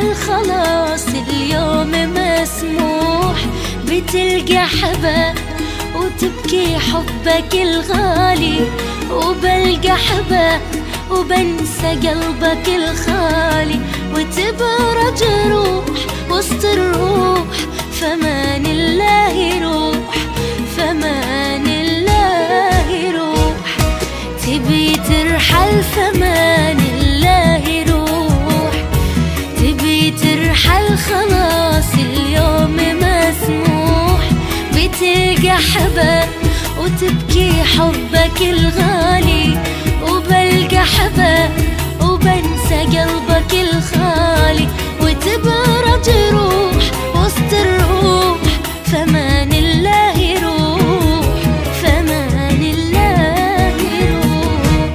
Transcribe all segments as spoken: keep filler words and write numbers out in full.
بترحل خلاص اليوم مسموح، بتلقى حباب وتبكي حبك الغالي، وبلقى حباب وبنسى قلبك الخالي، وتبرج روح وسط الروح، فمان الله روح، فمان الله روح. تبي ترحل فمان الله روح، تبي ترحل خلاص اليوم مسموح، بتلقى حباب وتبكي حبك الغالي، وبلقى حباب وبنسى قلبك الخالي، وتبرج روح وسط الروح، فمان الله روح، فمان الله روح.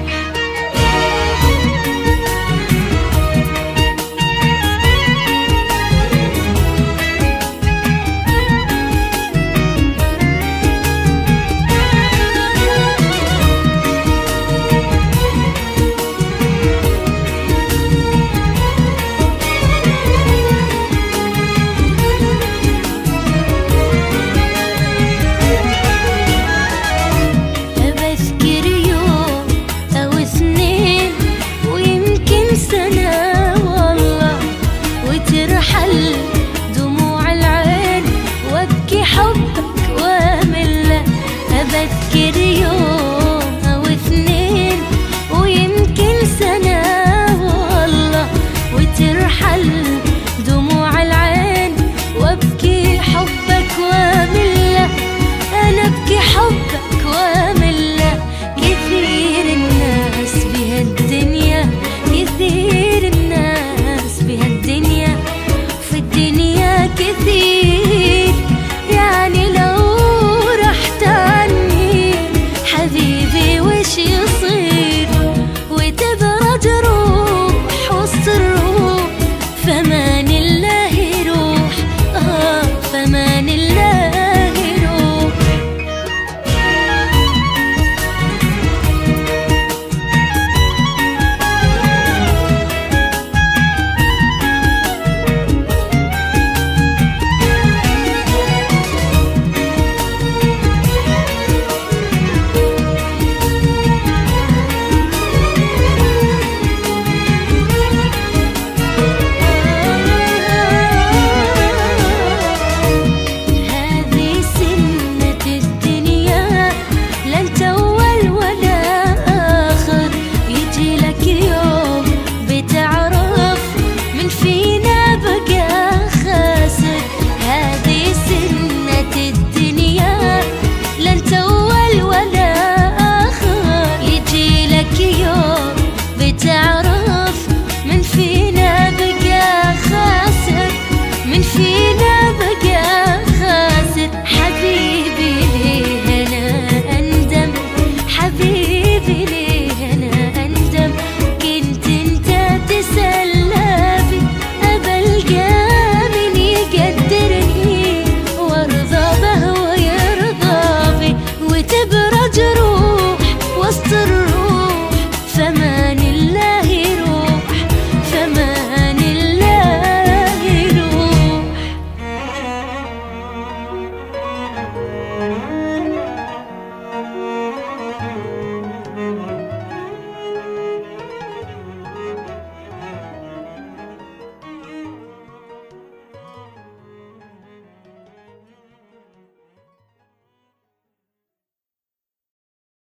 ترحل دموع العين وابكي حبك وامله، أبذكر يوم أو اثنين ويمكن سنة والله، وترحل